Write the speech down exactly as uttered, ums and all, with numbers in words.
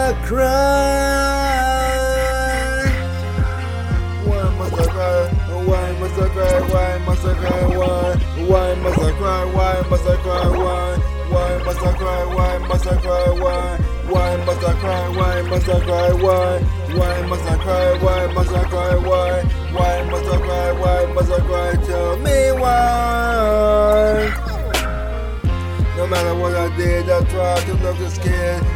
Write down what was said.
I cry? Why must I cry? Why must I cry? Why must I cry? Why? Why must I cry? Why must I cry? Why? Why must I cry? Why must I cry? Why? Why must I cry? Why must I cry? Why? Why must I cry? Why must I cry? Why? Why must I cry? Why must I cry? Tell me why. No matter what I did, I tried to look as scared.